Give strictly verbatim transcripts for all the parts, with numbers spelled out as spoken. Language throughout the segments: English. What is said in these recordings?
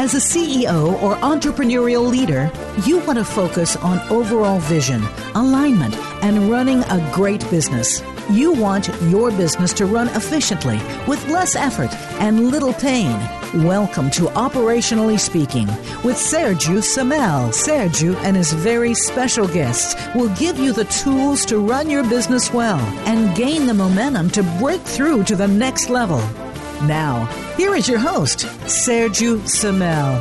As a C E O or entrepreneurial leader, you want to focus on overall vision, alignment, and running a great business. You want your business to run efficiently with less effort and little pain. Welcome to Operationally Speaking with Sergio Samel. Sergio and his very special guests will give you the tools to run your business well and gain the momentum to break through to the next level. Now, here is your host, Sergio Samel.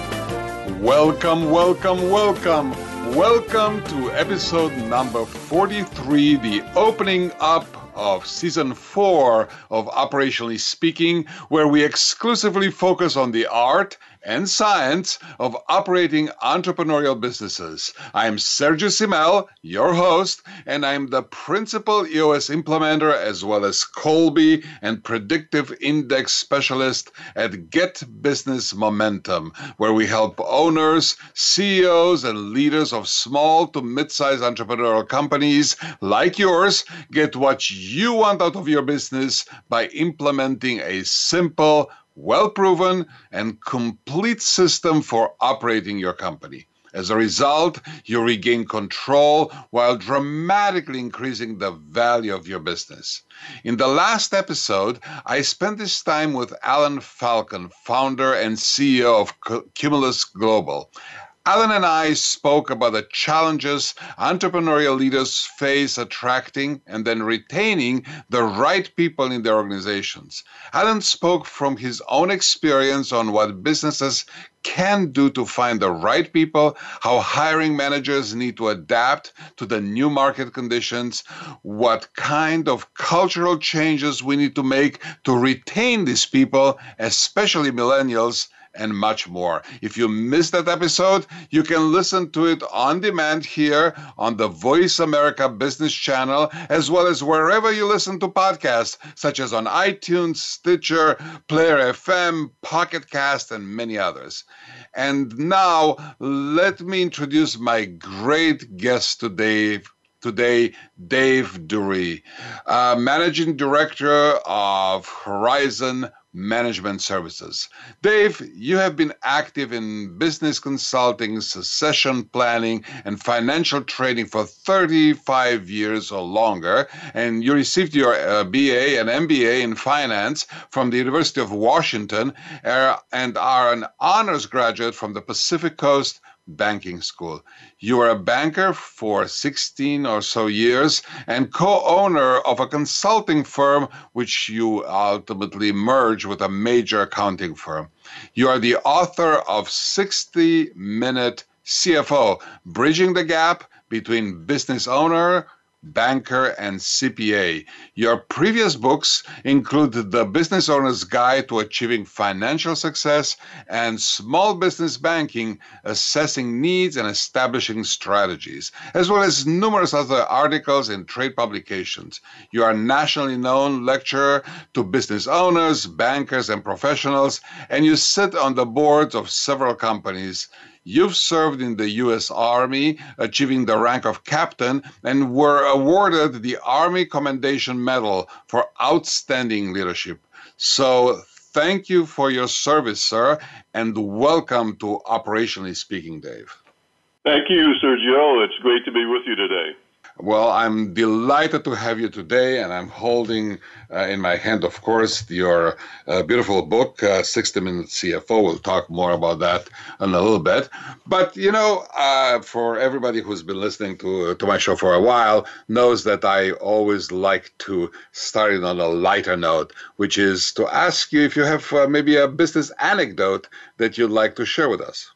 Welcome, welcome, welcome. Welcome to episode number forty-three, the opening up of season four of Operationally Speaking, where we exclusively focus on the art and science of operating entrepreneurial businesses. I'm Sergio Samel, your host, and I'm the principal E O S implementer as well as Colby and predictive index specialist at Get Business Momentum, where we help owners, C E Os, and leaders of small to mid-sized entrepreneurial companies like yours get what you want out of your business by implementing a simple, well-proven, and complete system for operating your company. As a result, you regain control while dramatically increasing the value of your business. In the last episode, I spent this time with Alan Falcon, founder and C E O of Cumulus Global. Alan and I spoke about the challenges entrepreneurial leaders face attracting and then retaining the right people in their organizations. Alan spoke from his own experience on what businesses can do to find the right people, how hiring managers need to adapt to the new market conditions, what kind of cultural changes we need to make to retain these people, especially millennials, and much more. If you missed that episode, you can listen to it on demand here on the Voice America Business Channel, as well as wherever you listen to podcasts, such as on iTunes, Stitcher, Player F M, Pocket Cast, and many others. And now, let me introduce my great guest today, Today, Dave Dury, uh, Managing Director of Horizon Management Services. Dave, you have been active in business consulting, succession planning, and financial trading for thirty-five years or longer, and you received your uh, B A and M B A in finance from the University of Washington uh, and are an honors graduate from the Pacific Coast Banking School. You were a banker for sixteen or so years and co-owner of a consulting firm which you ultimately merged with a major accounting firm. You are the author of sixty minute C F O, Bridging the Gap Between Business Owner, Banker, and C P A. Your previous books include The Business Owner's Guide to Achieving Financial Success and Small Business Banking, Assessing Needs and Establishing Strategies, as well as numerous other articles in trade publications. You are a nationally known lecturer to business owners, bankers, and professionals, and you sit on the boards of several companies. You've served in the U S Army, achieving the rank of captain, and were awarded the Army Commendation Medal for outstanding leadership. So thank you for your service, sir, and welcome to Operationally Speaking, Dave. Thank you, Sergio. It's great to be with you today. Well, I'm delighted to have you today, and I'm holding uh, in my hand, of course, your uh, beautiful book, uh, sixty minute C F O. We'll talk more about that in a little bit. But, you know, uh, for everybody who's been listening to, to my show for a while, knows that I always like to start it on a lighter note, which is to ask you if you have uh, maybe a business anecdote that you'd like to share with us.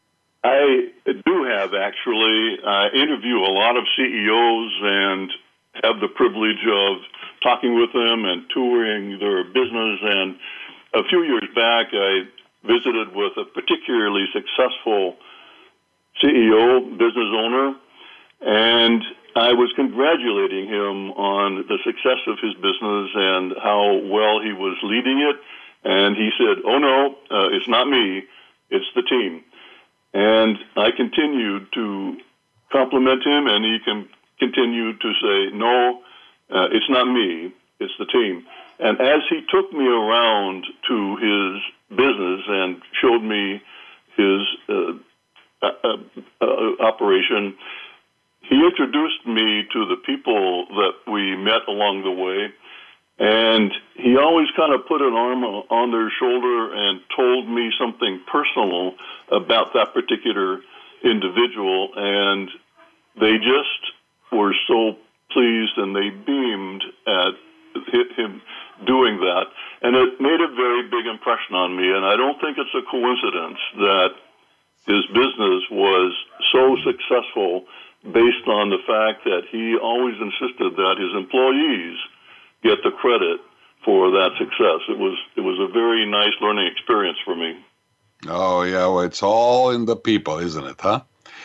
I do have, actually. I interview a lot of C E Os and have the privilege of talking with them and touring their business. And a few years back, I visited with a particularly successful C E O, business owner, and I was congratulating him on the success of his business and how well he was leading it. And he said, oh, no, uh, it's not me, it's the team. And I continued to compliment him, and he can continued to say, no, uh, it's not me, it's the team. And as he took me around to his business and showed me his uh, uh, uh, operation, he introduced me to the people that we met along the way, and he always kind of put an arm on their shoulder and told me something personal about that particular individual, and they just were so pleased and they beamed at him doing that, and it made a very big impression on me. And I don't think it's a coincidence that his business was so successful based on the fact that he always insisted that his employees get the credit for that success. It was it was a very nice learning experience for me. Oh yeah, well, it's all in the people, isn't it, huh?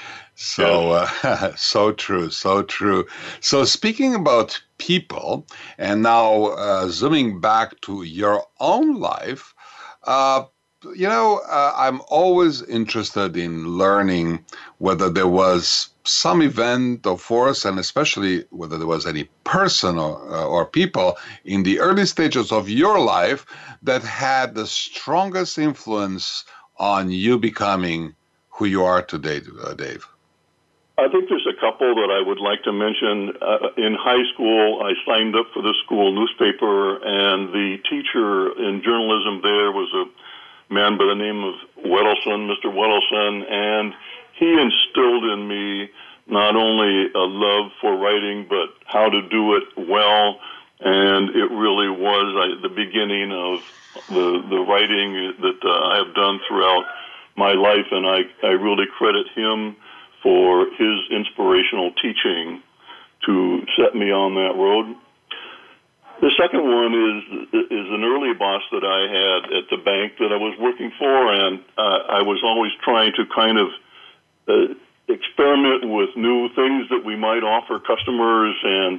So, uh, so true, so true. So speaking about people, and now uh, zooming back to your own life, uh, you know, uh, I'm always interested in learning whether there was some event or force, and especially whether there was any person or, uh, or people in the early stages of your life that had the strongest influence on you becoming who you are today, uh, Dave. I think there's a couple that I would like to mention. Uh, in high school, I signed up for the school newspaper, and the teacher in journalism there was a man by the name of Weddleson, Mister Weddleson, and he instilled in me not only a love for writing, but how to do it well, and it really was uh, the beginning of the, the writing that uh, I have done throughout my life, and I, I really credit him for his inspirational teaching to set me on that road. The second one is is an early boss that I had at the bank that I was working for, and uh, I was always trying to kind of uh, experiment with new things that we might offer customers, and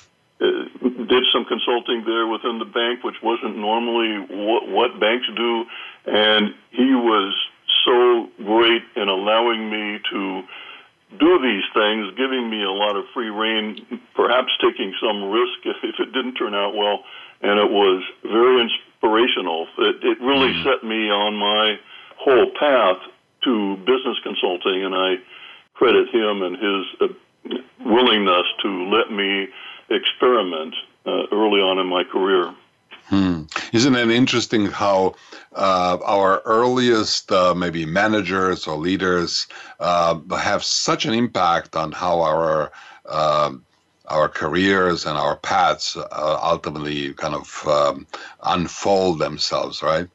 uh, did some consulting there within the bank, which wasn't normally what, what banks do, and he was so great in allowing me to do these things, giving me a lot of free rein, perhaps taking some risk if, if it didn't turn out well, and it was very inspirational. It, it really mm. set me on my whole path to business consulting, and I credit him and his uh, willingness to let me experiment uh, early on in my career. Hmm. Isn't it interesting how uh, our earliest uh, maybe managers or leaders uh, have such an impact on how our uh, our careers and our paths uh, ultimately kind of um, unfold themselves, right?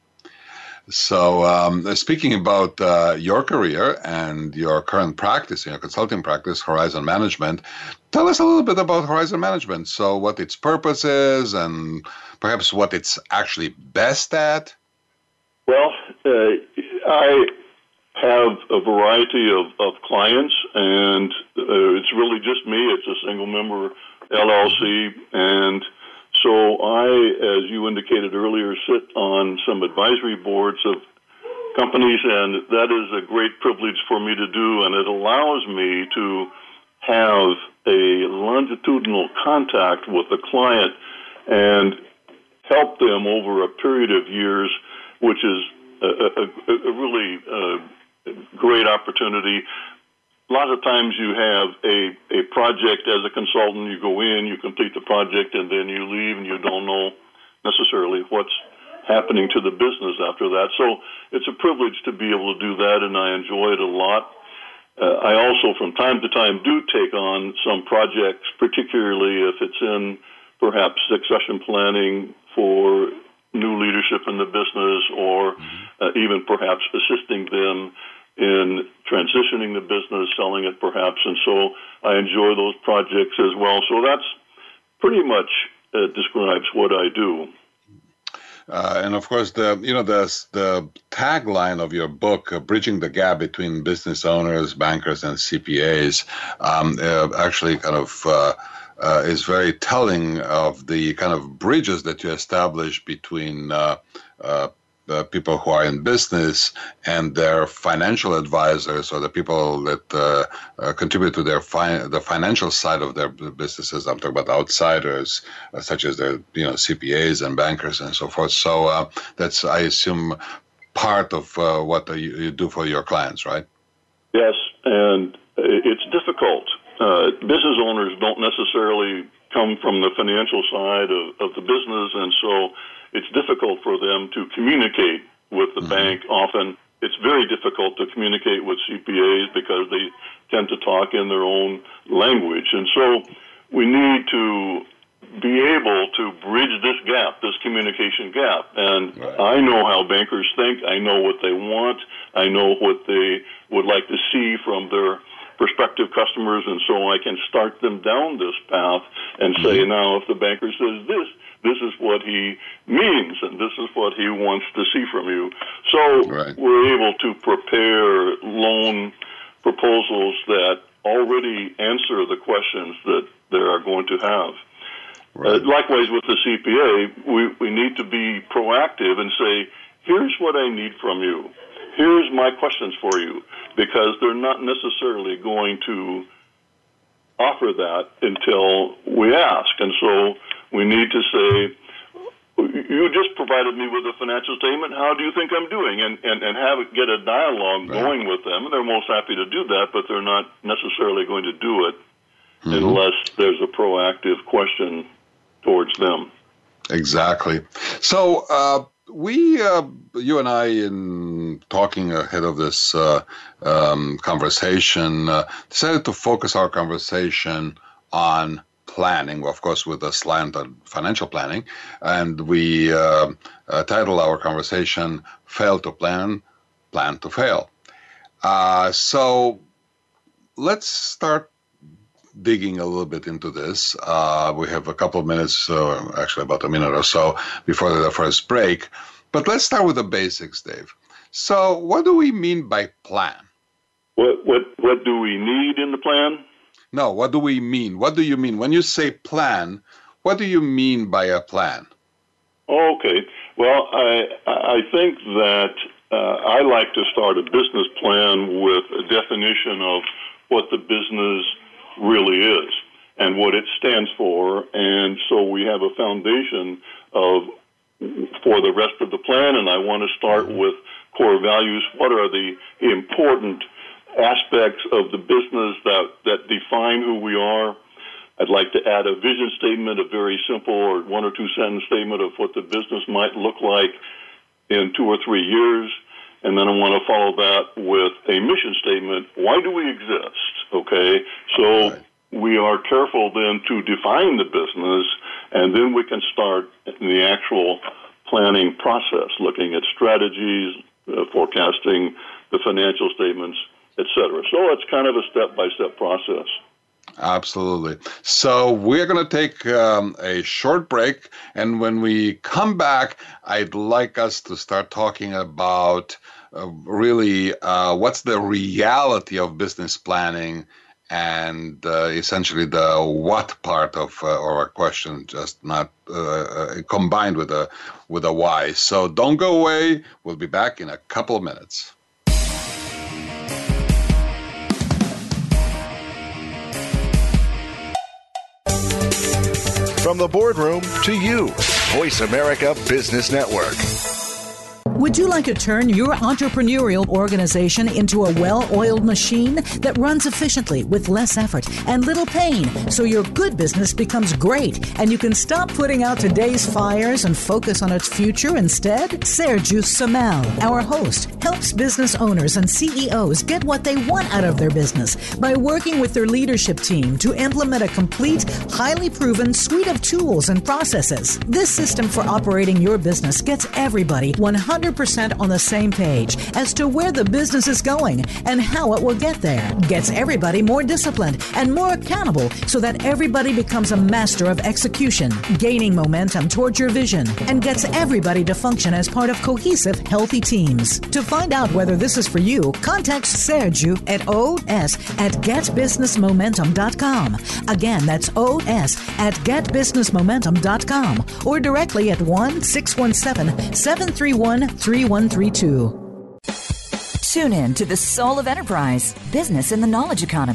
So um, speaking about uh, your career and your current practice, your consulting practice, Horizon Management, tell us a little bit about Horizon Management. So what its purpose is and perhaps what it's actually best at? Well, uh, I have a variety of, of clients, and uh, it's really just me. It's a single-member L L C, and so I, as you indicated earlier, sit on some advisory boards of companies, and that is a great privilege for me to do, and it allows me to have a longitudinal contact with the client and help them over a period of years, which is a, a, a really uh, great opportunity. A lot of times you have a, a project as a consultant, you go in, you complete the project, and then you leave and you don't know necessarily what's happening to the business after that. So it's a privilege to be able to do that, and I enjoy it a lot. Uh, I also, from time to time, do take on some projects, particularly if it's in perhaps succession planning for new leadership in the business, or uh, even perhaps assisting them in transitioning the business, selling it perhaps. And so I enjoy those projects as well. So that's pretty much uh, describes what I do. Uh, and of course, the you know the the tagline of your book, uh, "Bridging the Gap Between Business Owners, Bankers, and C P As," um, uh, actually kind of uh, uh, is very telling of the kind of bridges that you establish between uh, uh, the people who are in business and their financial advisors, or the people that uh, uh, contribute to their fi- the financial side of their businesses. I'm talking about outsiders, uh, such as their you know C P As and bankers and so forth. So uh, that's, I assume, part of uh, what you, you do for your clients, right? Yes, and it's difficult. Uh, business owners don't necessarily come from the financial side of, of the business, and so it's difficult for them to communicate with the mm-hmm. bank. Often it's very difficult to communicate with C P As because they tend to talk in their own language. And so we need to be able to bridge this gap, this communication gap. And right. I know how bankers think. I know what they want. I know what they would like to see from their prospective customers, and so I can start them down this path and say, mm-hmm. now, if the banker says this, this is what he means, and this is what he wants to see from you. So right. we're able to prepare loan proposals that already answer the questions that they are going to have. Right. Uh, likewise, with the C P A, we, we need to be proactive and say, here's what I need from you. Here's my questions for you, because they're not necessarily going to offer that until we ask. And so we need to say, you just provided me with a financial statement. How do you think I'm doing? And, and, and have it, get a dialogue right. going with them. And they're most happy to do that, but they're not necessarily going to do it mm-hmm. unless there's a proactive question towards them. Exactly. So, uh, We, uh, you and I, in talking ahead of this uh, um, conversation, uh, decided to focus our conversation on planning, of course, with a slant on financial planning. And we uh, uh, titled our conversation, Fail to Plan, Plan to Fail. Uh, so let's start digging a little bit into this. Uh, we have a couple of minutes, uh, actually about a minute or so before the first break. But let's start with the basics, Dave. So what do we mean by plan? What what what do we need in the plan? No, what do we mean? What do you mean? When you say plan, what do you mean by a plan? Okay. Well, I I think that uh, I like to start a business plan with a definition of what the business really is and what it stands for, and so we have a foundation of for the rest of the plan. And I want to start with core values. What are the important aspects of the business that that define who we are? I'd like to add a vision statement, a very simple or one or two sentence statement of what the business might look like in two or three years. And then I want to follow that with a mission statement. Why do we exist? Okay, so right. we are careful then to define the business, and then we can start the actual planning process, looking at strategies, uh, forecasting the financial statements, et cetera. So it's kind of a step-by-step process. Absolutely. So we're going to take um, a short break, and when we come back, I'd like us to start talking about uh, really uh, what's the reality of business planning and uh, essentially the what part of uh, our question, just not uh, combined with a with a why. So don't go away. We'll be back in a couple of minutes. From the boardroom to you, Voice America Business Network. Would you like to turn your entrepreneurial organization into a well-oiled machine that runs efficiently with less effort and little pain, so your good business becomes great and you can stop putting out today's fires and focus on its future instead? Sergiu Samel, our host, helps business owners and C E Os get what they want out of their business by working with their leadership team to implement a complete, highly proven suite of tools and processes. This system for operating your business gets everybody one hundred percent on the same page as to where the business is going and how it will get there. Gets everybody more disciplined and more accountable so that everybody becomes a master of execution, gaining momentum towards your vision, and gets everybody to function as part of cohesive, healthy teams. To find out whether this is for you, contact Sergiu at O S at get business momentum dot com. Again, that's O S at get business momentum dot com or directly at one six one seven, seven three one, three one three two. Tune in to the Soul of Enterprise, Business in the Knowledge Economy.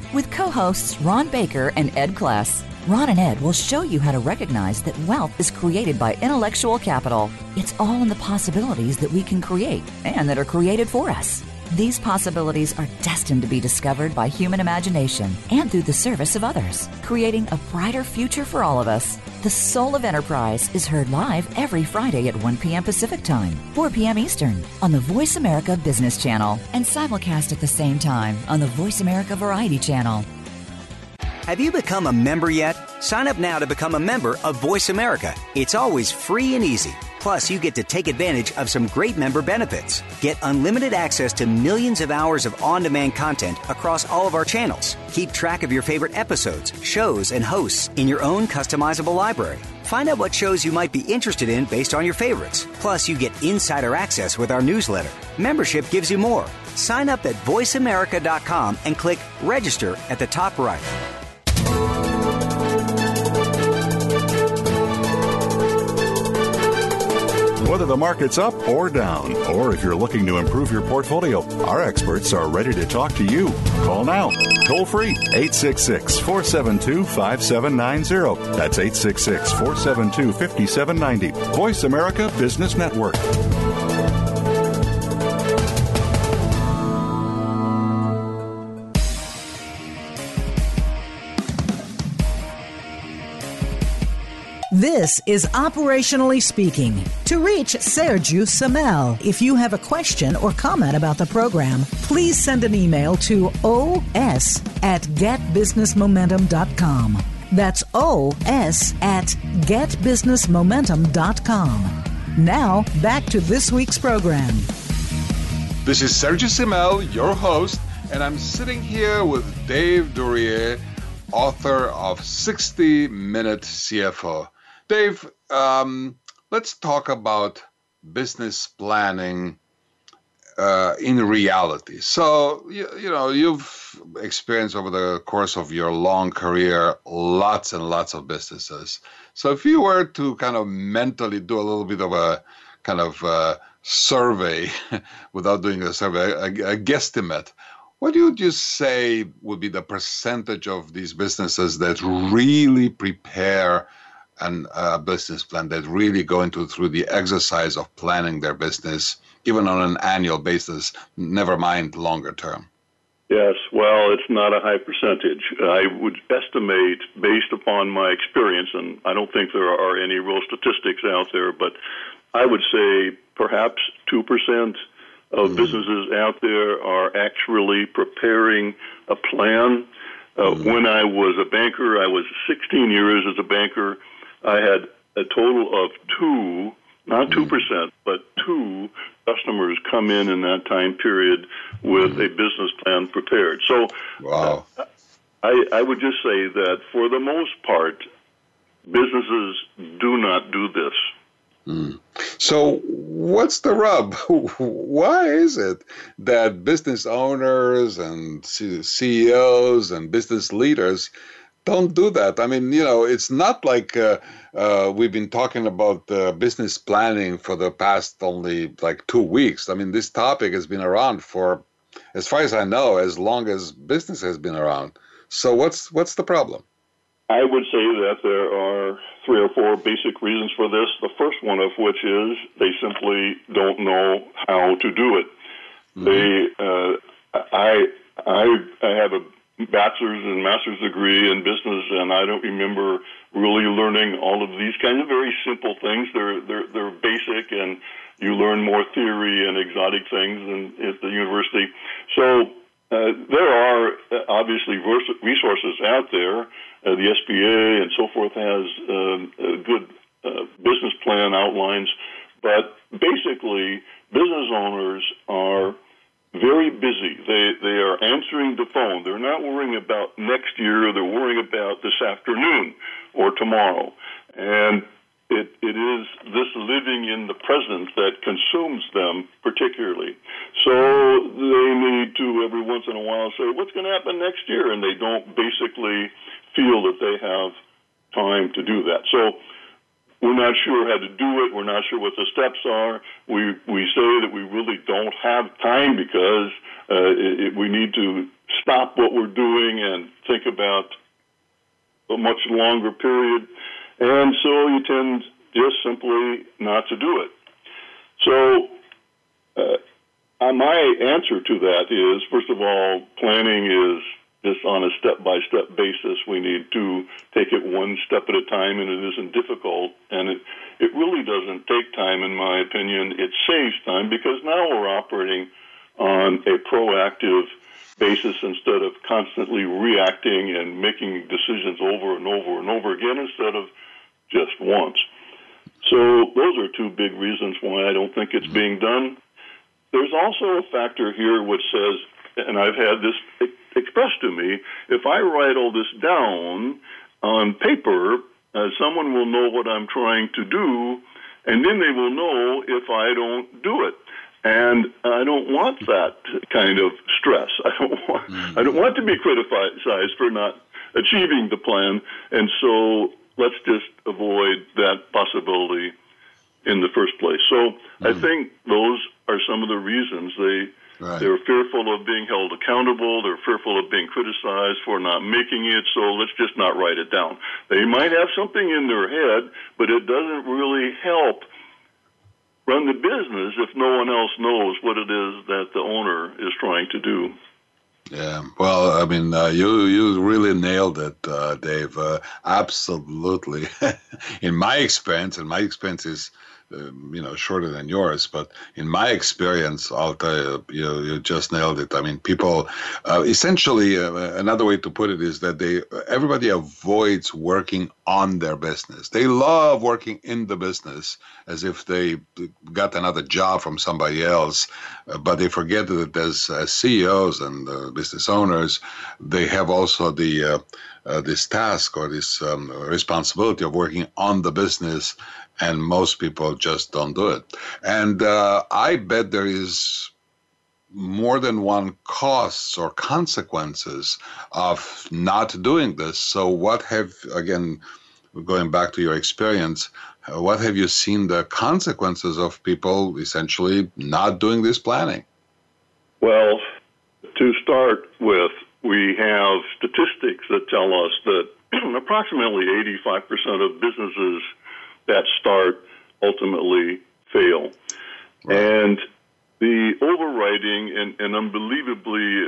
with co-hosts Ron Baker and Ed Kless. Ron and Ed will show you how to recognize that wealth is created by intellectual capital. It's all in the possibilities that we can create and that are created for us. These possibilities are destined to be discovered by human imagination and through the service of others, creating a brighter future for all of us. The Soul of Enterprise is heard live every Friday at one p.m. Pacific Time, four p.m. Eastern on the Voice America Business Channel and simulcast at the same time on the Voice America Variety Channel. Have you become a member yet? Sign up now to become a member of Voice America. It's always free and easy. Plus, you get to take advantage of some great member benefits. Get unlimited access to millions of hours of on-demand content across all of our channels. Keep track of your favorite episodes, shows, and hosts in your own customizable library. Find out what shows you might be interested in based on your favorites. Plus, you get insider access with our newsletter. Membership gives you more. Sign up at voice america dot com and click Register at the top right. Whether the market's up or down, or if you're looking to improve your portfolio, our experts are ready to talk to you. Call now, toll free, eight six six, four seven two, five seven nine zero. That's eight six six, four seven two, five seven nine zero. Voice America Business Network. This is Operationally Speaking. To reach Sergio Samel, if you have a question or comment about the program, please send an email to os at get business momentum dot com. That's os at get business momentum dot com. Now, back to this week's program. This is Sergio Samel, your host, and I'm sitting here with Dave Duryea, author of sixty minute C F O. Dave, um, let's talk about business planning uh, in reality. So, you, you know, you've experienced over the course of your long career lots and lots of businesses. So if you were to kind of mentally do a little bit of a kind of uh, survey, without doing a survey, a, a guesstimate, what would you say would be the percentage of these businesses that really prepare and a business plan, that really go into through the exercise of planning their business, even on an annual basis, never mind longer term? Yes, well, it's not a high percentage. I would estimate, based upon my experience, and I don't think there are any real statistics out there, but I would say perhaps two percent of mm. businesses out there are actually preparing a plan. Uh, mm. When I was a banker, I was sixteen years as a banker. I had a total of two, not two percent, but two customers come in in that time period with a business plan prepared. So wow. uh, I, I would just say that for the most part, businesses do not do this. Mm. So what's the rub? Why is it that business owners and C E Os and business leaders don't do that? I mean, you know, it's not like uh, uh, we've been talking about uh, business planning for the past only like two weeks. I mean, this topic has been around for, as far as I know, as long as business has been around. So what's what's the problem? I would say that there are three or four basic reasons for this. The first one of which is they simply don't know how to do it. Mm-hmm. They, uh, I, I, I have a bachelor's and master's degree in business, and I don't remember really learning all of these kinds of very simple things. They're they're they're basic, and you learn more theory and exotic things in, at the university. So uh, there are obviously resources out there. Uh, the S B A and so forth has um, uh, good uh, business plan outlines, but basically business owners are very busy. They they are answering the phone. They're not worrying about next year. They're worrying about this afternoon or tomorrow. And it it is this living in the present that consumes them particularly. So they need to every once in a while say, what's going to happen next year? And they don't basically feel that they have time to do that. So we're not sure how to do it. We're not sure what the steps are. We we say that we really don't have time because uh, it, it, we need to stop what we're doing and think about a much longer period. And so you tend just simply not to do it. So uh, my answer to that is, first of all, planning is just on a step-by-step basis. We need to take it one step at a time, and it isn't difficult. And it, it really doesn't take time, in my opinion. It saves time because now we're operating on a proactive basis instead of constantly reacting and making decisions over and over and over again instead of just once. So those are two big reasons why I don't think it's being done. There's also a factor here which says, and I've had this expressed to me, if I write all this down on paper, uh, someone will know what I'm trying to do, and then they will know if I don't do it. And I don't want that kind of stress. I don't want, mm-hmm. I don't want to be criticized for not achieving the plan, and so let's just avoid that possibility in the first place. So mm-hmm. I think those are some of the reasons. They, right. They're fearful of being held accountable. They're fearful of being criticized for not making it, so let's just not write it down. They might have something in their head, but it doesn't really help run the business if no one else knows what it is that the owner is trying to do. Yeah, well, I mean, uh, you you really nailed it, uh, Dave. Uh, absolutely. In my experience, and my experience is, uh, you know, shorter than yours, but in my experience, I'll tell you, you, you just nailed it. I mean, people, uh, essentially, uh, another way to put it is that they everybody avoids working on their business. They love working in the business as if they got another job from somebody else, uh, but they forget that as uh, C E Os and uh, business owners, they have also the uh, uh, this task or this um, responsibility of working on the business, and most people just don't do it. And uh, I bet there is more than one costs or consequences of not doing this. So what have, again, going back to your experience, uh, what have you seen the consequences of people essentially not doing this planning? Well, to start with, we have statistics that tell us that approximately eighty-five percent of businesses that start ultimately fail. Right. And the overriding and, and unbelievably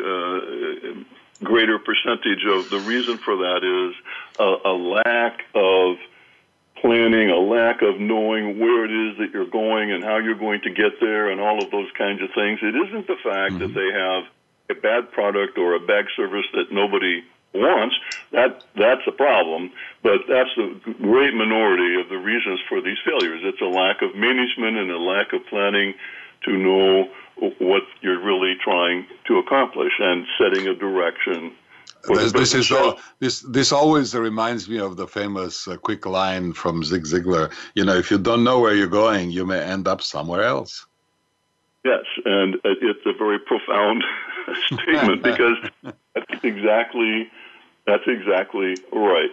uh, greater percentage of the reason for that is a, a lack of planning, a lack of knowing where it is that you're going and how you're going to get there and all of those kinds of things. It isn't the fact mm-hmm. that they have a bad product or a bad service that nobody wants. That that's a problem, but that's the great minority of the reasons for these failures. It's a lack of management and a lack of planning to know what you're really trying to accomplish and setting a direction. This, this is all, this this always reminds me of the famous uh, quick line from Zig Ziglar. You know, if you don't know where you're going, you may end up somewhere else. Yes, and it's a very profound statement because that's exactly that's exactly right.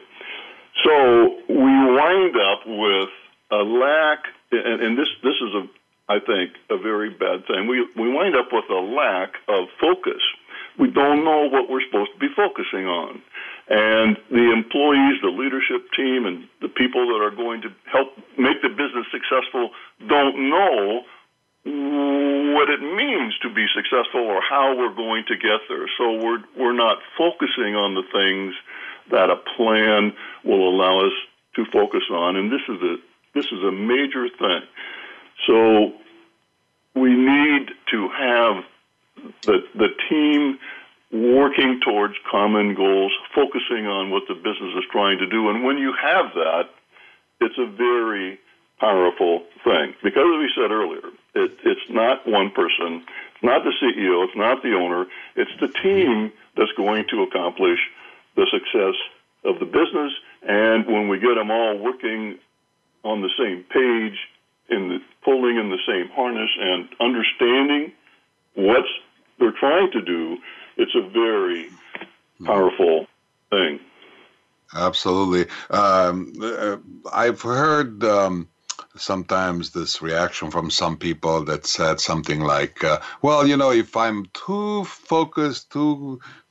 So we wind up with a lack, and, and this this is a I think a very bad thing. We we wind up with a lack of focus. We don't know what we're supposed to be focusing on. And the employees, the leadership team, and the people that are going to help make the business successful don't know what it means to be successful or how we're going to get there. So we're we're not focusing on the things that a plan will allow us to focus on. And this is a this is a major thing. So we need to have the the team working towards common goals, focusing on what the business is trying to do. And when you have that, it's a very powerful thing. Because as we said earlier, it, it's not one person, it's not the C E O, it's not the owner, it's the team that's going to accomplish the success of the business. And when we get them all working on the same page, in the pulling in the same harness and understanding what they're trying to do, it's a very powerful thing. Absolutely. Um, uh, I've heard um, sometimes this reaction from some people that said something like, uh, well, you know, if I'm too focused, too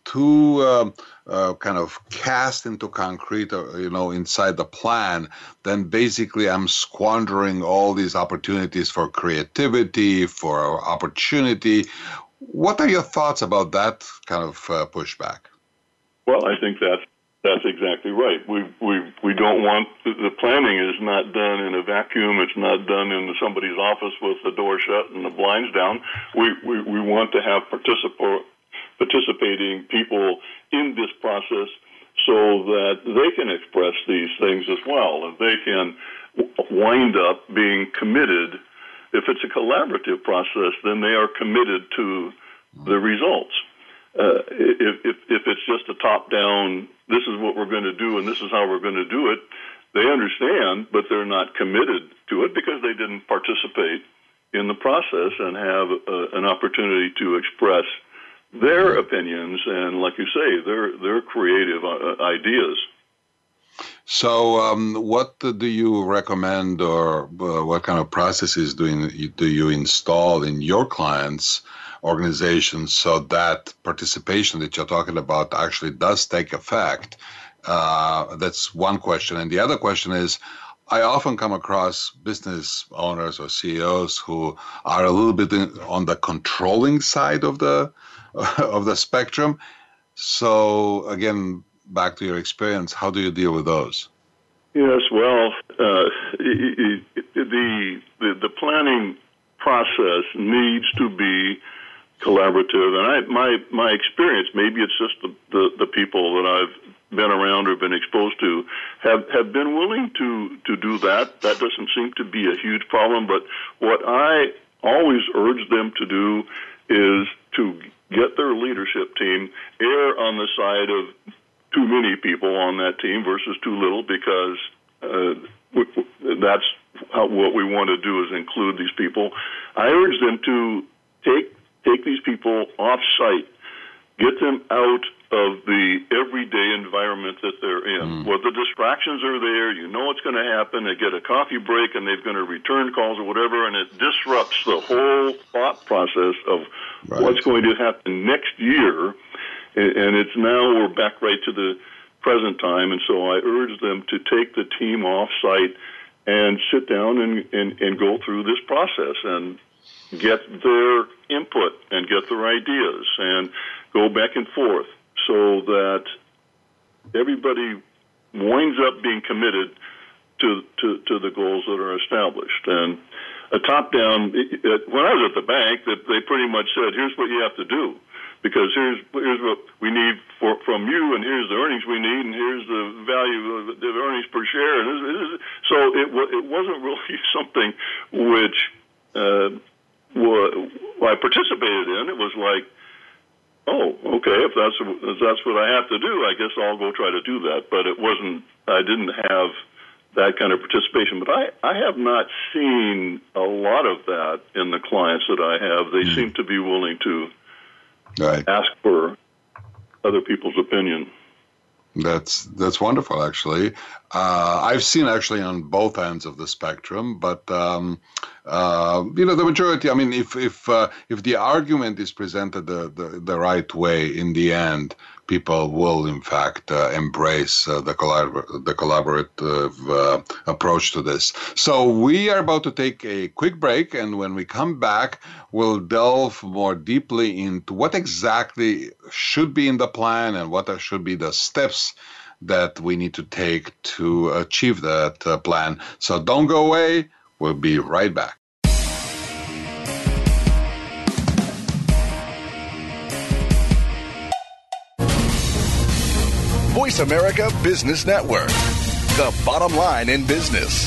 too um, uh, kind of cast into concrete, or, you know, inside the plan, then basically I'm squandering all these opportunities for creativity, for opportunity. What are your thoughts about that kind of uh, pushback? Well, I think that's that's exactly right. We we we don't want the planning is not done in a vacuum. It's not done in somebody's office with the door shut and the blinds down. We we, we want to have participate. participating people in this process so that they can express these things as well, and they can wind up being committed. If it's a collaborative process, then they are committed to the results. Uh, if, if, if it's just a top-down, this is what we're going to do and this is how we're going to do it, they understand, but they're not committed to it because they didn't participate in the process and have uh, an opportunity to express their opinions and, like you say, their their creative uh, ideas. So, um, what do you recommend, or uh, what kind of processes do you, do you install in your clients' organizations so that participation that you're talking about actually does take effect? Uh, that's one question. And the other question is, I often come across business owners or C E Os who are a little bit in, on the controlling side of the of the spectrum. So again, back to your experience, how do you deal with those? Yes, well, uh, the, the the planning process needs to be collaborative, and I, my my experience, maybe it's just the, the, the people that I've been around or been exposed to, have, have been willing to, to do that. That doesn't seem to be a huge problem, but what I always urge them to do is to get their leadership team err on the side of too many people on that team versus too little, because uh, that's how, what we want to do is include these people. I urge them to take take these people off-site, get them out of the everyday environment that they're in. Mm. Well, the distractions are there. You know what's going to happen. They get a coffee break, and they're going to return calls or whatever, and it disrupts the whole thought process of right. what's going to happen next year. And it's now we're back right to the present time, and so I urge them to take the team off-site and sit down and, and, and go through this process and get their input and get their ideas and go back and forth so that everybody winds up being committed to, to, to the goals that are established. And a top-down, when I was at the bank, that they pretty much said, here's what you have to do, because here's here's what we need for, from you, and here's the earnings we need, and here's the value of the earnings per share. And this, this, so it, it wasn't really something which uh, I participated in. It was like, oh, okay, if that's if that's what I have to do, I guess I'll go try to do that. But it wasn't, I didn't have that kind of participation. But I, I have not seen a lot of that in the clients that I have. They mm. seem to be willing to right. ask for other people's opinion. That's that's wonderful, actually. Uh, I've seen actually on both ends of the spectrum, but um, uh, you know, the majority. I mean, if if uh, if the argument is presented the, the the right way, in the end, people will in fact uh, embrace uh, the collabor- the collaborative uh, approach to this. So we are about to take a quick break, and when we come back, we'll delve more deeply into what exactly should be in the plan and what are, should be the steps that we need to take to achieve that uh, plan. So don't go away. We'll be right back. Voice America Business Network, the bottom line in business.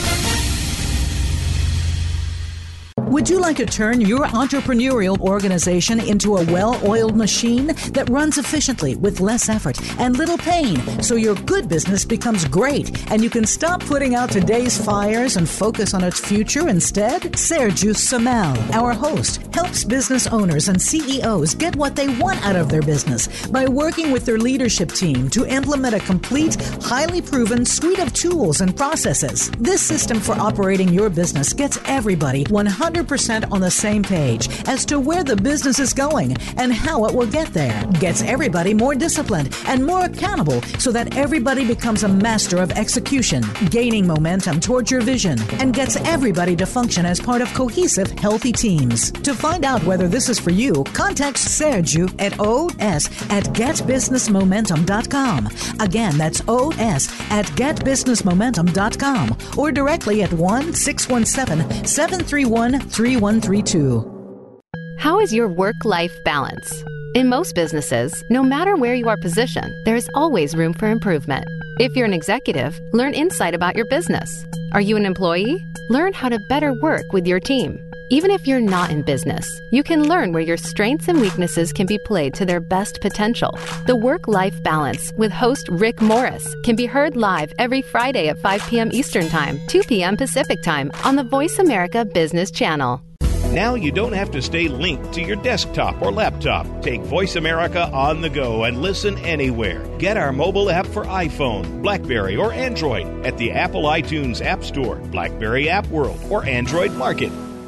Would you like to turn your entrepreneurial organization into a well-oiled machine that runs efficiently with less effort and little pain, so your good business becomes great and you can stop putting out today's fires and focus on its future instead? Sergiu Samel, our host, helps business owners and C E Os get what they want out of their business by working with their leadership team to implement a complete, highly proven suite of tools and processes. This system for operating your business gets everybody one hundred hundred percent on the same page as to where the business is going and how it will get there. Gets everybody more disciplined and more accountable so that everybody becomes a master of execution, gaining momentum towards your vision, and gets everybody to function as part of cohesive, healthy teams. To find out whether this is for you, contact Sergio at O S at get business momentum dot com. Again, that's O S at get business momentum dot com or directly at one six one seven, seven three one, three one three two. How is your work-life balance? In most businesses, no matter where you are positioned, there is always room for improvement. If you're an executive, learn insight about your business. Are you an employee? Learn how to better work with your team. Even if you're not in business, you can learn where your strengths and weaknesses can be played to their best potential. The Work-Life Balance with host Rick Morris can be heard live every Friday at five p.m. Eastern Time, two p.m. Pacific Time on the Voice America Business Channel. Now you don't have to stay linked to your desktop or laptop. Take Voice America on the go and listen anywhere. Get our mobile app for iPhone, BlackBerry, or Android at the Apple iTunes App Store, BlackBerry App World, or Android Market.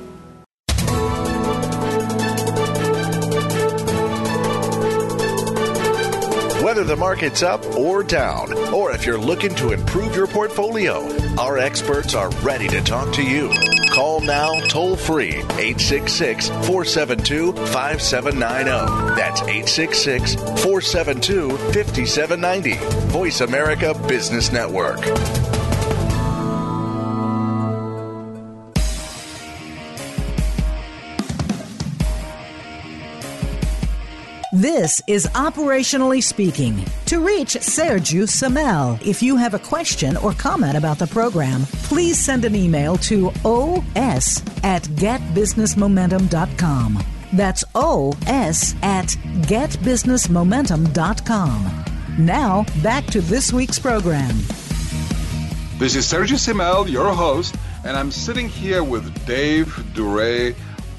Whether the market's up or down, or if you're looking to improve your portfolio, our experts are ready to talk to you. Call now toll free, eight six six, four seven two, five seven nine zero. That's eight six six, four seven two, five seven nine zero. Voice America Business Network. This is Operationally Speaking. To reach Sergio Samel, if you have a question or comment about the program, please send an email to O S at get business momentum dot com. That's O S at get business momentum dot com. Now, back to this week's program. This is Sergio Samel, your host, and I'm sitting here with Dave Duray,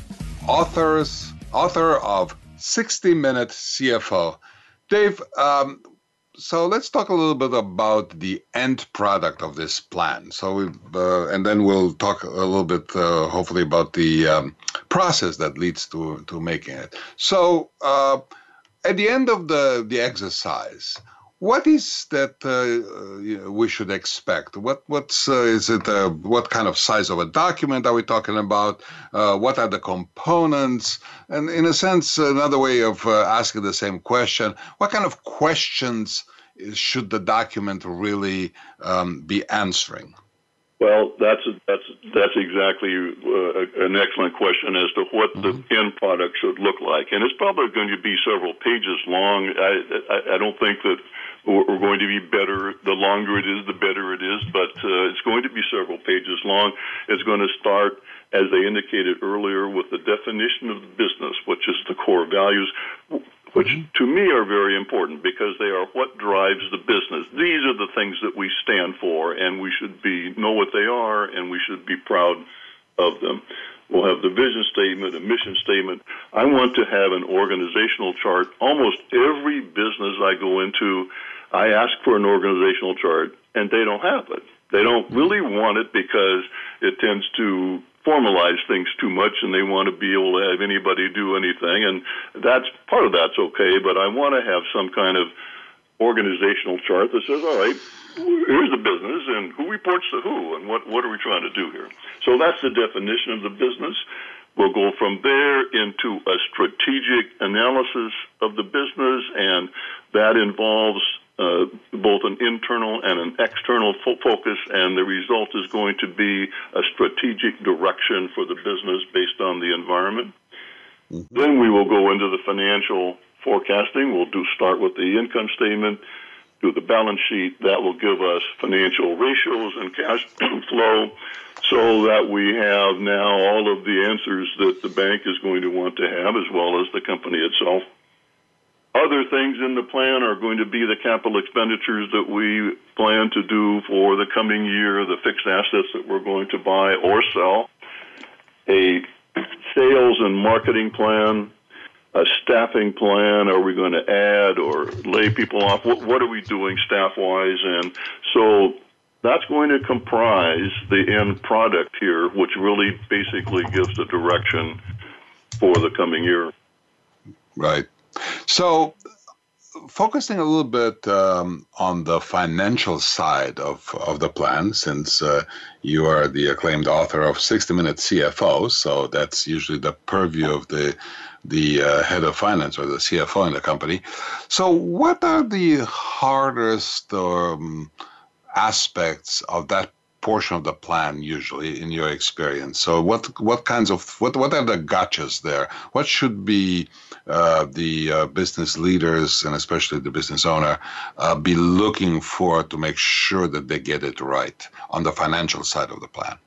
authors, author of sixty minute C F O. Dave, um, so let's talk a little bit about the end product of this plan. So, we, uh, and then we'll talk a little bit, uh, hopefully, about the um, process that leads to to making it. So, uh, at the end of the the exercise, what is that uh, you know, we should expect? What what's uh, is it? Uh, what kind of size of a document are we talking about? Uh, what are the components? And in a sense, another way of uh, asking the same question: what kind of questions should the document really um, be answering? Well, that's that's that's exactly uh, an excellent question as to what mm-hmm. the end product should look like, and it's probably going to be several pages long. I I, I don't think that we're going to be better. The longer it is, the better it is, but uh, it's going to be several pages long. It's going to start, as they indicated earlier, with the definition of the business, which is the core values, which mm-hmm. to me are very important because they are what drives the business. These are the things that we stand for, and we should be know what they are, and we should be proud of them. We'll have the vision statement, a mission statement. I want to have an organizational chart. Almost every business I go into, I ask for an organizational chart, and they don't have it. They don't really want it because it tends to formalize things too much, and they want to be able to have anybody do anything, and that's part of that's okay, but I want to have some kind of organizational chart that says, all right, here's the business, and who reports to who, and what, what are we trying to do here? So that's the definition of the business. We'll go from there into a strategic analysis of the business, and that involves uh, both an internal and an external fo- focus, and the result is going to be a strategic direction for the business based on the environment. Mm-hmm. Then we will go into the financial forecasting. We'll do start with the income statement, do the balance sheet. That will give us financial ratios and cash flow so that we have now all of the answers that the bank is going to want to have, as well as the company itself. Other things in the plan are going to be the capital expenditures that we plan to do for the coming year, the fixed assets that we're going to buy or sell, a sales and marketing plan, a staffing plan. Are we going to add or lay people off? What, what are we doing staff-wise? And so that's going to comprise the end product here, which really basically gives the direction for the coming year. Right. So, focusing a little bit um, on the financial side of, of the plan, since uh, you are the acclaimed author of sixty minute C F O, so that's usually the purview of the the uh, head of finance or the C F O in the company. So what are the hardest um, aspects of that portion of the plan usually in your experience? So what what kinds of, what, what are the gotchas there? What should be uh, the uh, business leaders and especially the business owner uh, be looking for to make sure that they get it right on the financial side of the plan?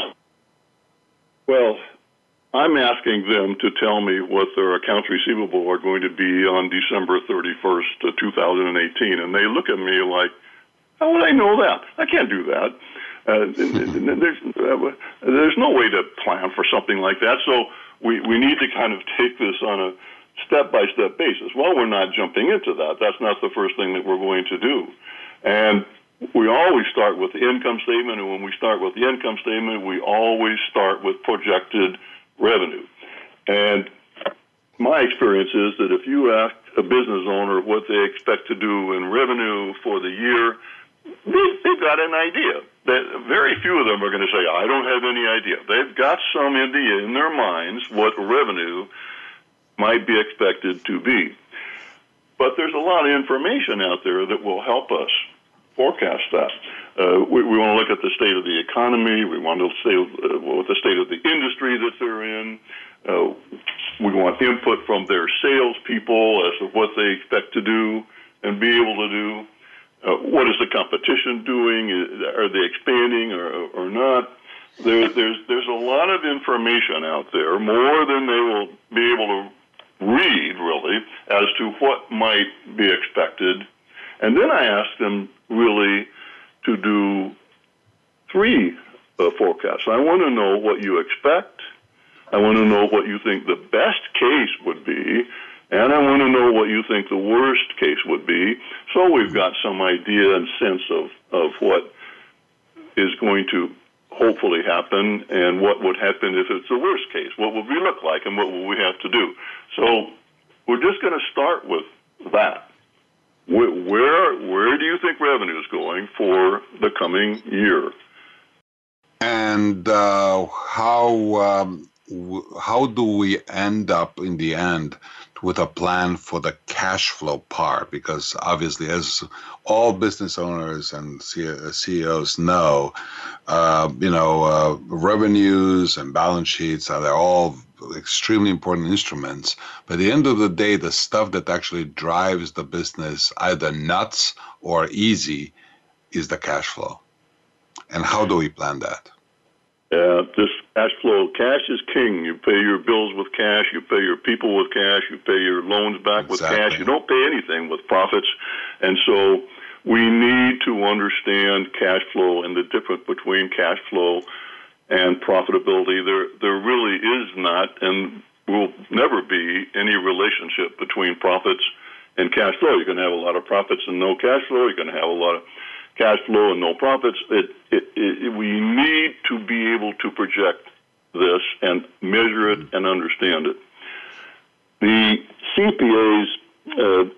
Well, I'm asking them to tell me what their accounts receivable are going to be on December thirty-first, two thousand eighteen, and they look at me like, how would I know that? I can't do that. Uh, there's, uh, there's no way to plan for something like that, so we, we need to kind of take this on a step-by-step basis. Well, we're not jumping into that. That's not the first thing that we're going to do. And we always start with the income statement, and when we start with the income statement, we always start with projected revenue. And my experience is that if you ask a business owner what they expect to do in revenue for the year, they, they've got an idea. That very few of them are going to say, I don't have any idea. They've got some idea in their minds what revenue might be expected to be. But there's a lot of information out there that will help us forecast that. Uh, we, we want to look at the state of the economy. We want to see uh, what the state of the industry that they're in. Uh, we want input from their salespeople as to what they expect to do and be able to do. Uh, what is the competition doing? Are they expanding or, or not? There, there's there's a lot of information out there, more than they will be able to read, really, as to what might be expected. And then I ask them, really, to do three uh, forecasts. I want to know what you expect. I want to know what you think the best case would be. And I want to know what you think the worst case would be, so we've got some idea and sense of, of what is going to hopefully happen and what would happen if it's the worst case. What would we look like and what will we have to do? So we're just going to start with that. Where, where, where do you think revenue is going for the coming year? And uh, how um, w- how do we end up in the end with a plan for the cash flow part? Because obviously, as all business owners and C E Os know, uh, you know, uh, revenues and balance sheets are they're all extremely important instruments. But at the end of the day, the stuff that actually drives the business either nuts or easy is the cash flow. And how do we plan that? Yeah, this cash flow, cash is king. You pay your bills with cash, you pay your people with cash, you pay your loans back Exactly. with cash. You don't pay anything with profits. And so we need to understand cash flow and the difference between cash flow and profitability. There there really is not and will never be any relationship between profits and cash flow. You can have a lot of profits and no cash flow. You can have a lot of cash flow and no profits. It, it, it, we need to be able to project this and measure it and understand it. The C P As uh,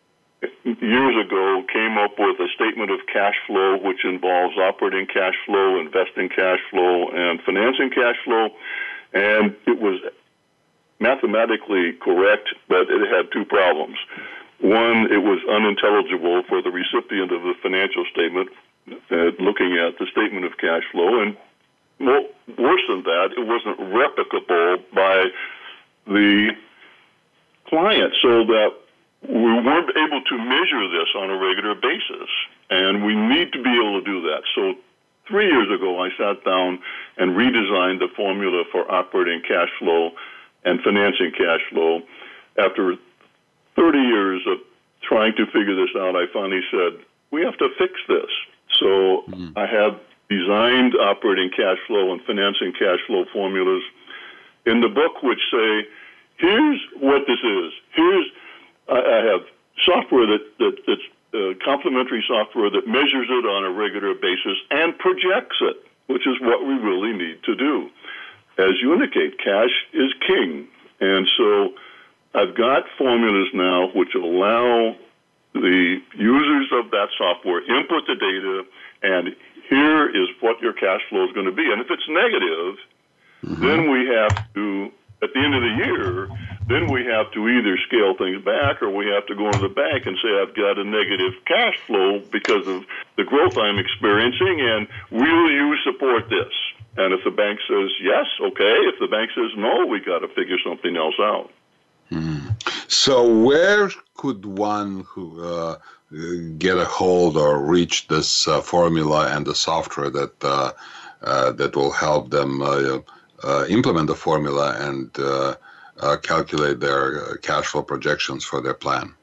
years ago came up with a statement of cash flow, which involves operating cash flow, investing cash flow, and financing cash flow, and it was mathematically correct, but it had two problems. One, it was unintelligible for the recipient of the financial statement uh, looking at the statement of cash flow, and more, worse than that, it wasn't replicable by the client, so that we weren't able to measure this on a regular basis, and we need to be able to do that. So three years ago, I sat down and redesigned the formula for operating cash flow and financing cash flow. After thirty years of trying to figure this out, I finally said, we have to fix this. So mm-hmm. I have designed operating cash flow and financing cash flow formulas in the book, which say, here's what this is. Here's I have software that, that that's uh, complementary software that measures it on a regular basis and projects it, which is what we really need to do. As you indicate, cash is king. And so I've got formulas now which allow the users of that software input the data, and here is what your cash flow is going to be. And if it's negative, mm-hmm. then we have to, at the end of the year, then we have to either scale things back or we have to go into the bank and say, I've got a negative cash flow because of the growth I'm experiencing, and will you support this? And if the bank says yes, okay. If the bank says no, we got to figure something else out. Hmm. So where could one who uh, get a hold or reach this uh, formula and the software that uh, uh, that will help them uh, uh, implement the formula and uh, uh, calculate their cash flow projections for their plan?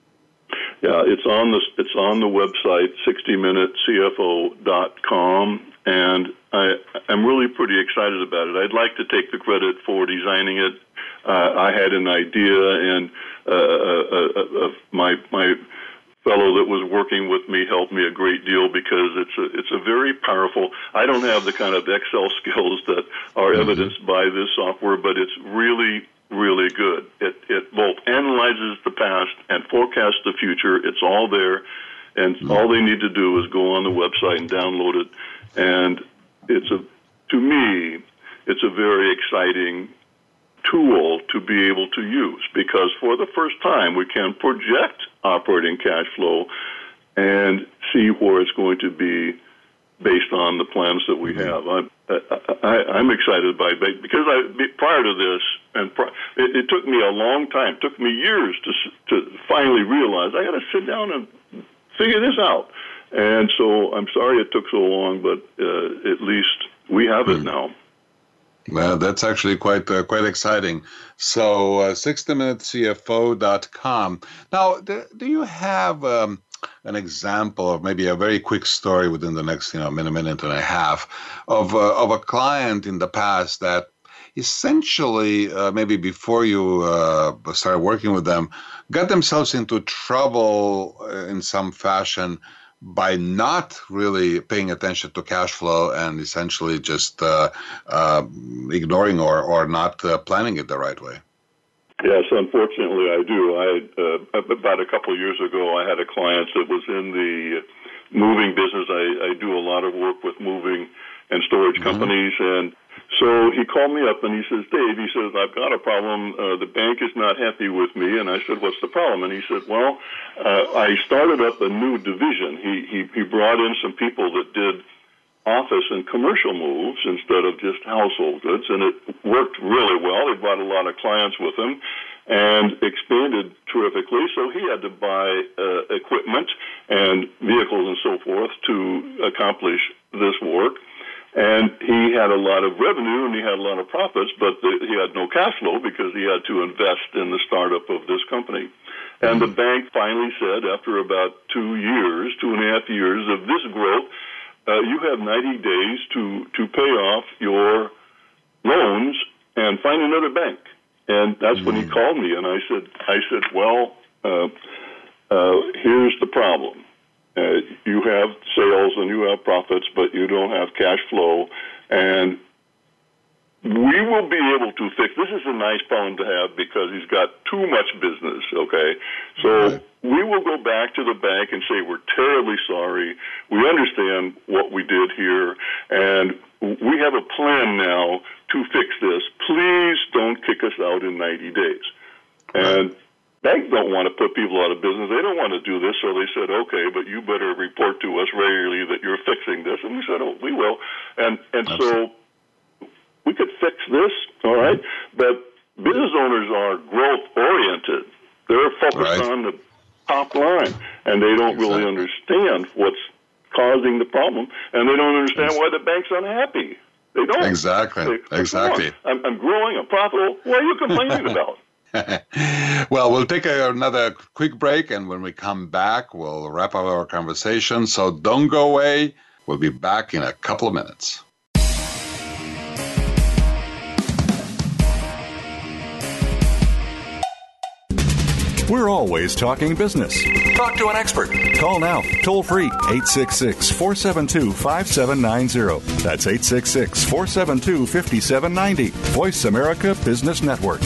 Yeah, it's on the it's on the website sixty minute C F O dot com, and I, I'm really pretty excited about it. I'd like to take the credit for designing it. Uh, I had an idea, and uh, uh, uh, my my fellow that was working with me helped me a great deal because it's a it's a very powerful. I don't have the kind of Excel skills that are mm-hmm. evidenced by this software, but it's really really good. It it both analyzes the past and forecasts the future. It's all there, and mm-hmm. all they need to do is go on the website and download it. And it's a to me, it's a very exciting tool to be able to use, because for the first time we can project operating cash flow and see where it's going to be based on the plans that we have. I'm, I, I'm excited by it because I, prior to this, and pri- it, it took me a long time, it took me years to to finally realize I got to sit down and figure this out. And so I'm sorry it took so long, but uh, at least we have it now. Well, that's actually quite uh, quite exciting. So, uh, sixty minute C F O dot com. Now, do, do you have um, an example of maybe a very quick story within the next, you know, minute, minute and a half of uh, of a client in the past that essentially, uh, maybe before you uh, started working with them, got themselves into trouble in some fashion by not really paying attention to cash flow and essentially just uh, uh, ignoring or, or not uh, planning it the right way? Yes, unfortunately I do. I uh, about a couple of years ago, I had a client that was in the moving business. I, I do a lot of work with moving and storage mm-hmm. companies, and so he called me up and he says, Dave, he says, I've got a problem. Uh, the bank is not happy with me. And I said, what's the problem? And he said, well, uh, I started up a new division. He, he, he brought in some people that did office and commercial moves instead of just household goods. And it worked really well. He brought a lot of clients with him and expanded terrifically. So he had to buy uh, equipment and vehicles and so forth to accomplish this work. And he had a lot of revenue and he had a lot of profits, but the, he had no cash flow because he had to invest in the startup of this company. And the bank finally said, after about two years, two and a half years of this growth, uh, you have ninety days to, to pay off your loans and find another bank. And that's mm-hmm. when he called me, and I said, I said, well, uh, uh, here's the problem. Uh, you have sales and you have profits, but you don't have cash flow, and we will be able to fix. This is a nice problem to have because he's got too much business, okay? So right. we will go back to the bank and say, we're terribly sorry. We understand what we did here, and we have a plan now to fix this. Please don't kick us out in ninety days. And right. Banks don't want to put people out of business. They don't want to do this, so they said, okay, but you better report to us regularly that you're fixing this. And we said, oh, we will. And and so we could fix this, all right? But business owners are growth-oriented. They're focused right. on the top line, and they don't exactly. really understand what's causing the problem, and they don't understand why the bank's unhappy. They don't. Exactly, they, exactly. I'm, I'm growing, I'm profitable. What are you complaining about? Well, we'll take a, another quick break, and when we come back, we'll wrap up our conversation. So don't go away. We'll be back in a couple of minutes. We're always talking business. Talk to an expert. Call now, toll free, eight six six, four seven two, five seven nine zero. That's eight six six, four seven two, five seven nine zero. Voice America Business Network.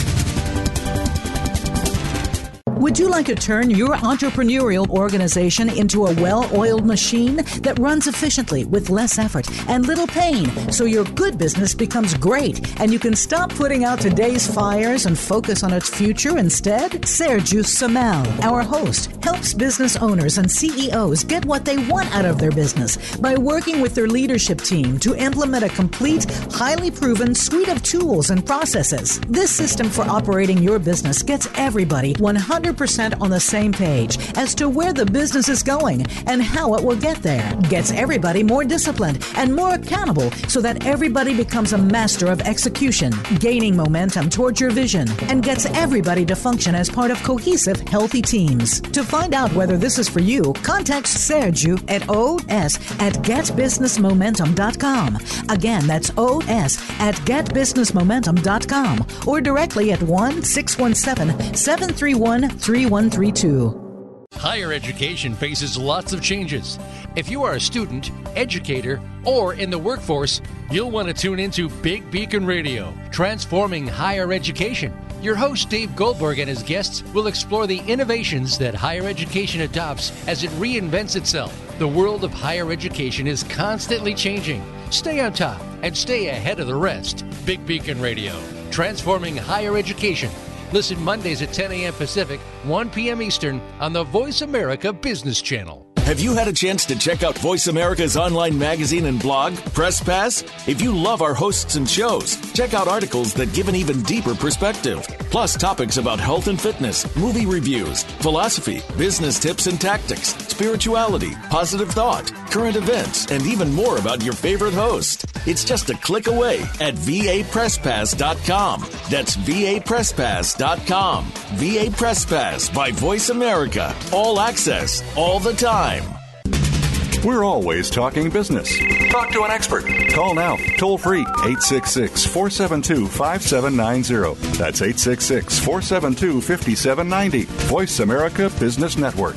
Would you like to turn your entrepreneurial organization into a well-oiled machine that runs efficiently with less effort and little pain so your good business becomes great and you can stop putting out today's fires and focus on its future instead? Sergio Samel, our host, helps business owners and C E Os get what they want out of their business by working with their leadership team to implement a complete, highly proven suite of tools and processes. This system for operating your business gets everybody one hundred percent on the same page as to where the business is going and how it will get there. Gets everybody more disciplined and more accountable so that everybody becomes a master of execution, gaining momentum towards your vision, and gets everybody to function as part of cohesive, healthy teams. To find out whether this is for you, contact Sergio at os at get business momentum dot com. Again, that's os at get business momentum dot com or directly at one six one seven, seven three one, three one three two. Higher education faces lots of changes. If you are a student, educator, or in the workforce, you'll want to tune into Big Beacon Radio, Transforming Higher Education. Your host, Dave Goldberg, and his guests will explore the innovations that higher education adopts as it reinvents itself. The world of higher education is constantly changing. Stay on top and stay ahead of the rest. Big Beacon Radio, Transforming Higher Education. Listen Mondays at ten a.m. Pacific, one p.m. Eastern on the Voice America Business Channel. Have you had a chance to check out Voice America's online magazine and blog, Press Pass? If you love our hosts and shows, check out articles that give an even deeper perspective. Plus topics about health and fitness, movie reviews, philosophy, business tips and tactics, spirituality, positive thought, current events, and even more about your favorite host. It's just a click away at v a press pass dot com. That's v a press pass dot com. V A Press Pass by Voice America. All access, all the time. We're always talking business. Talk to an expert. Call now, toll free, eight six six, four seven two, five seven nine zero. That's eight six six, four seven two, five seven nine zero. Voice America Business Network.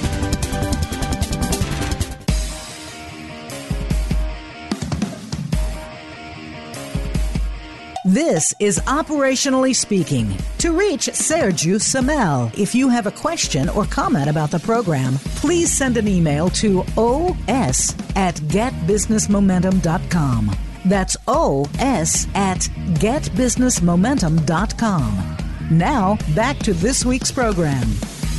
This is Operationally Speaking. To reach Sergio Samel, if you have a question or comment about the program, please send an email to os at get business momentum dot com. That's os at get business momentum dot com. Now, back to this week's program.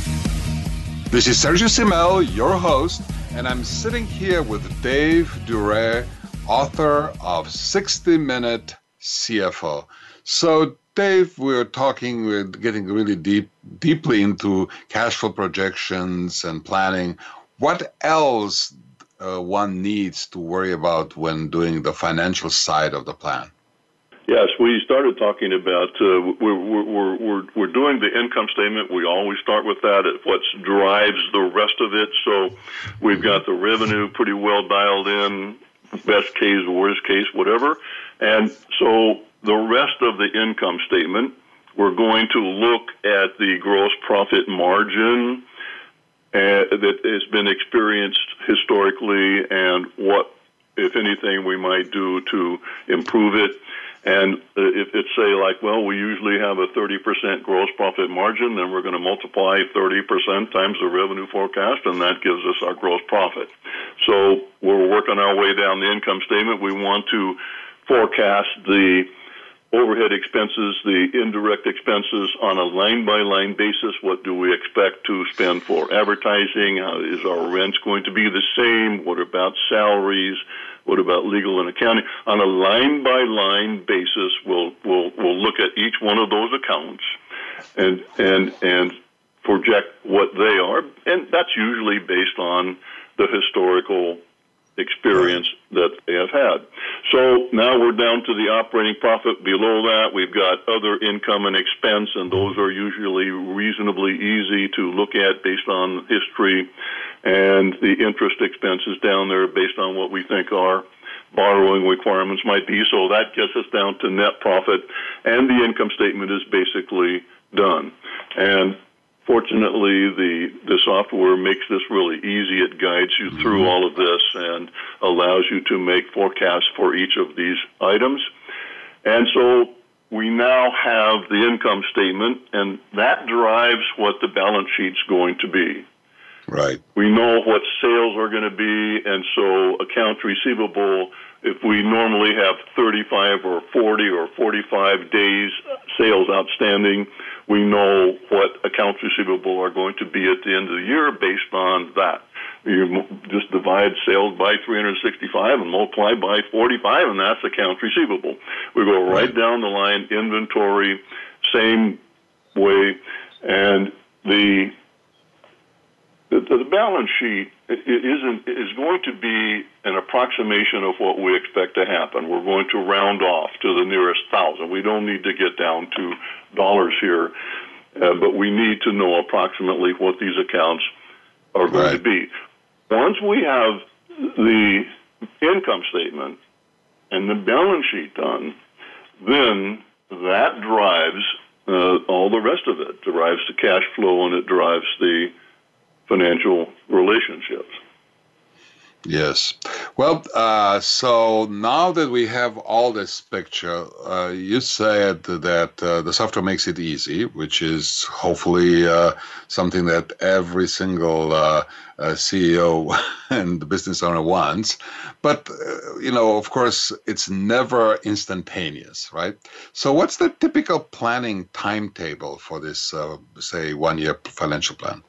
This is Sergio Samel, your host, and I'm sitting here with Dave Duray, author of sixty minute C F O. So, Dave, we're talking, we're getting really deep, deeply into cash flow projections and planning. What else uh, one needs to worry about when doing the financial side of the plan? Yes, we started talking about uh, we're, we're we're we're doing the income statement. We always start with that. It's what drives the rest of it. So we've got the revenue pretty well dialed in, best case, worst case, whatever. And so the rest of the income statement, we're going to look at the gross profit margin uh, that has been experienced historically and what, if anything, we might do to improve it. And if it's, say, like, well, we usually have a thirty percent gross profit margin, then we're going to multiply thirty percent times the revenue forecast, and that gives us our gross profit. So we're working our way down the income statement. We want to forecast the overhead expenses, the indirect expenses on a line-by-line basis. What do we expect to spend for advertising? How is our rents going to be the same? What about salaries? What about legal and accounting? On a line-by-line basis, we'll we'll we'll look at each one of those accounts and and and project what they are, and that's usually based on the historical experience that they have had. So now we're down to the operating profit. Below that, we've got other income and expense, and those are usually reasonably easy to look at based on history, and the interest expenses down there based on what we think our borrowing requirements might be. So that gets us down to net profit, and the income statement is basically done. And Fortunately, the, the software makes this really easy. It guides you mm-hmm. through all of this and allows you to make forecasts for each of these items. And so we now have the income statement, and that drives what the balance sheet's going to be. Right. We know what sales are going to be, and so accounts receivable, if we normally have thirty-five or forty or forty-five days sales outstanding, we know what accounts receivable are going to be at the end of the year based on that. You just divide sales by three hundred sixty-five and multiply by forty-five, and that's accounts receivable. We go right, right down the line, inventory, same way, and the The, the balance sheet isn't, is going to be an approximation of what we expect to happen. We're going to round off to the nearest thousand. We don't need to get down to dollars here, uh, but we need to know approximately what these accounts are going right. to be. Once we have the income statement and the balance sheet done, then that drives uh, all the rest of it. It drives the cash flow, and it drives the financial relationships. Yes. Well, uh, so now that we have all this picture, uh, you said that uh, the software makes it easy, which is hopefully uh, something that every single uh, uh, C E O and the business owner wants. But, uh, you know, of course, it's never instantaneous, right? So what's the typical planning timetable for this, uh, say, one-year financial plan?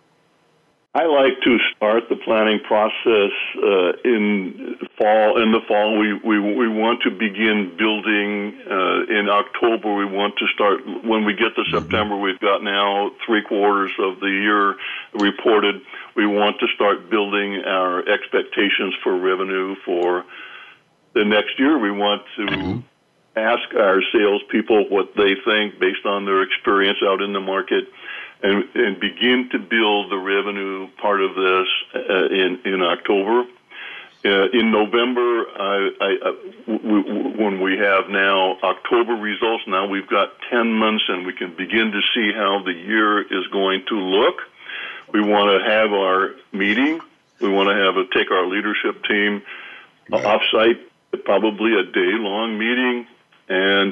I like to start the planning process uh, in fall. In the fall, we, we we want to begin building. Uh, in October, we want to start. When we get to September, we've got now three quarters of the year reported. We want to start building our expectations for revenue for the next year. We want to mm-hmm. ask our salespeople what they think based on their experience out in the market. And, and begin to build the revenue part of this uh, in in October. Uh, in November, I, I, I, w- w- when we have now October results, now we've got ten months, and we can begin to see how the year is going to look. We want to have our meeting. We want to have a, take our leadership team right. offsite, probably a day-long meeting, and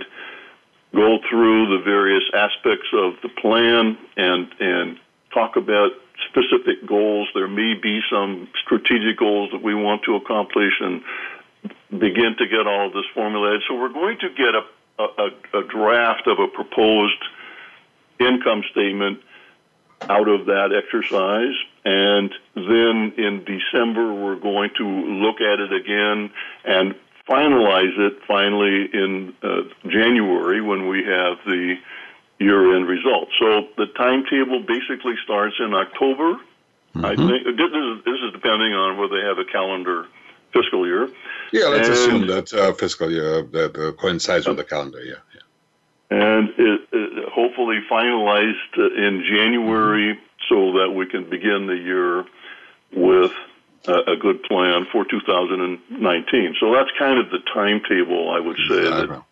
go through the various aspects of the plan and and talk about specific goals. There may be some strategic goals that we want to accomplish and begin to get all of this formulated. So we're going to get a, a, a draft of a proposed income statement out of that exercise. And then in December, we're going to look at it again and finalize it finally in uh, January when we have the year-end results. So the timetable basically starts in October. Mm-hmm. I think this is, this is depending on whether they have a calendar fiscal year. Yeah, let's and, assume that uh, fiscal year that uh, coincides with the calendar year. Yeah. And it, it hopefully finalized in January mm-hmm. so that we can begin the year with a good plan for two thousand nineteen. So that's kind of the timetable, I would say, exactly. that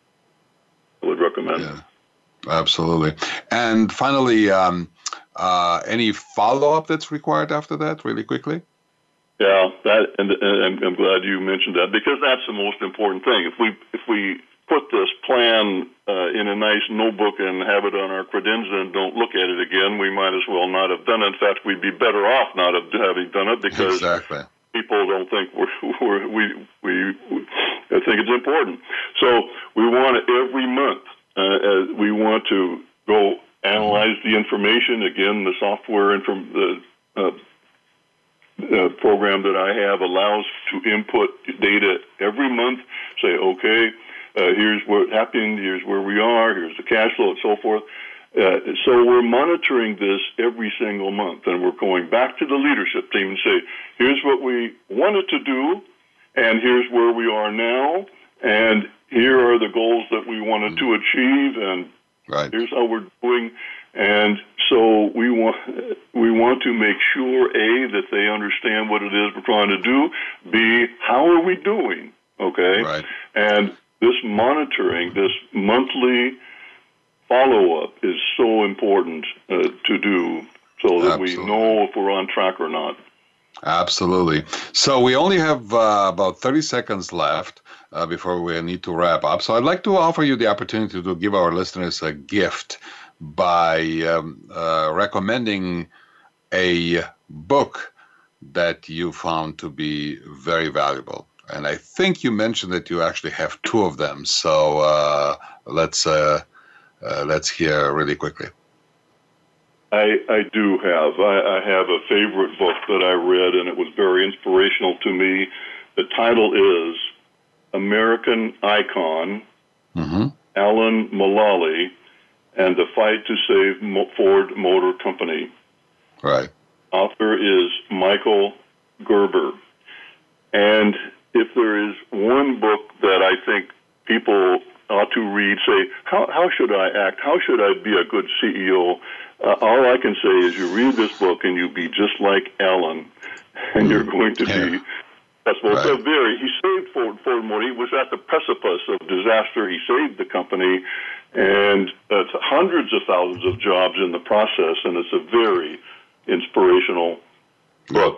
I would recommend. Yeah, absolutely. And finally, um, uh, any follow-up that's required after that, really quickly? Yeah, that, and, and I'm glad you mentioned that, because that's the most important thing. If we if we put this plan uh, in a nice notebook and have it on our credenza and don't look at it again, we might as well not have done it. In fact, we'd be better off not have, having done it, because exactly. people don't think we're, we're, we we we I think it's important. So we want it every month. Uh, we want to go analyze the information. Again, the software and from the uh, uh, program that I have allows to input data every month. Say, okay. Uh, here's what happened, here's where we are, here's the cash flow, and so forth. Uh, so we're monitoring this every single month, and we're going back to the leadership team and say, here's what we wanted to do, and here's where we are now, and here are the goals that we wanted to achieve, and right. here's how we're doing. And so we want we want to make sure, A, that they understand what it is we're trying to do, B, how are we doing, okay? Right. And this monitoring, this monthly follow-up is so important uh, to do. so that Absolutely. we know if we're on track or not. Absolutely. So we only have uh, about thirty seconds left uh, before we need to wrap up. So I'd like to offer you the opportunity to give our listeners a gift by um, uh, recommending a book that you found to be very valuable. And I think you mentioned that you actually have two of them. So uh, let's uh, uh, let's hear really quickly. I, I do have. I, I have a favorite book that I read, and it was very inspirational to me. The title is American Icon, mm-hmm. Alan Mulally, and the Fight to Save Mo- Ford Motor Company. Right. Author is Michael Gerber. And if there is one book that I think people ought to read, say, how, how should I act? How should I be a good C E O? Uh, all I can say is you read this book and you be just like Alan, and you're going to yeah. be successful. Right. So very, he saved Ford, Ford Motor. He was at the precipice of disaster. He saved the company, and it's hundreds of thousands of jobs in the process, and it's a very inspirational book.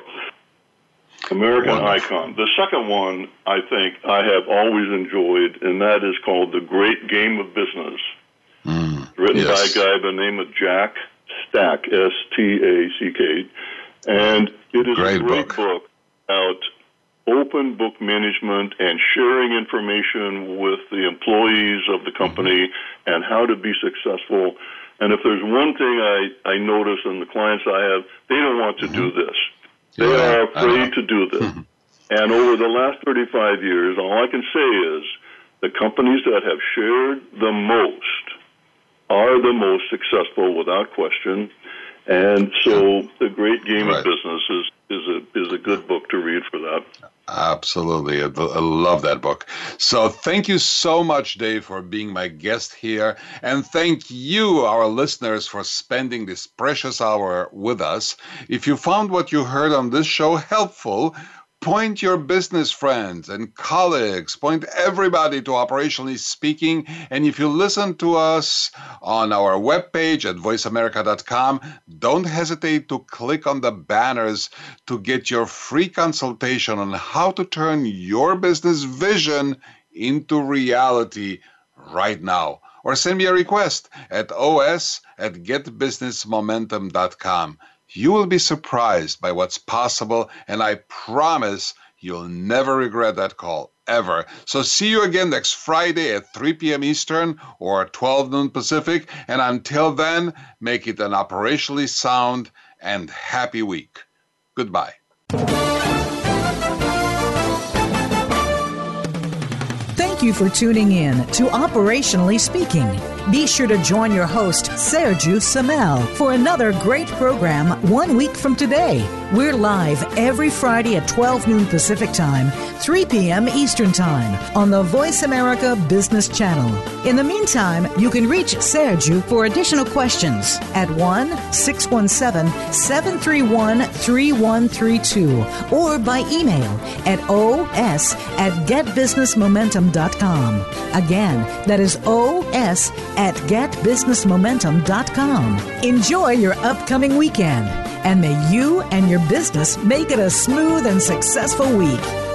American Wonderful. Icon. The second one, I think, I have always enjoyed, and that is called The Great Game of Business. Mm, written yes. by a guy by the name of Jack Stack, S T A C K. And it is great a great book. book about open book management and sharing information with the employees of the company mm-hmm. and how to be successful. And if there's one thing I, I notice in the clients I have, they don't want to mm-hmm. do this. They yeah, are afraid to do this. And over the last thirty-five years, all I can say is the companies that have shared the most are the most successful without question. And so The Great Game right. of Business is, is, a, is a good book to read for that. Absolutely. I love that book. So thank you so much, Dave, for being my guest here. And thank you, our listeners, for spending this precious hour with us. If you found what you heard on this show helpful, point your business friends and colleagues, point everybody to Operationally Speaking. And if you listen to us on our webpage at voice america dot com, don't hesitate to click on the banners to get your free consultation on how to turn your business vision into reality right now. Or send me a request at os at get business momentum dot com. You will be surprised by what's possible, and I promise you'll never regret that call, ever. So see you again next Friday at three p.m. Eastern or twelve noon Pacific, and until then, make it an operationally sound and happy week. Goodbye. Thank you for tuning in to Operationally Speaking. Be sure to join your host, Sergio Samel, for another great program one week from today. We're live every Friday at twelve noon Pacific Time, three p.m. Eastern Time on the Voice America Business Channel. In the meantime, you can reach Sergio for additional questions at one six one seven, seven three one, three one three two or by email at os at get business momentum dot com. Again, that is os at get business momentum dot com. Enjoy your upcoming weekend, and may you and your business make it a smooth and successful week.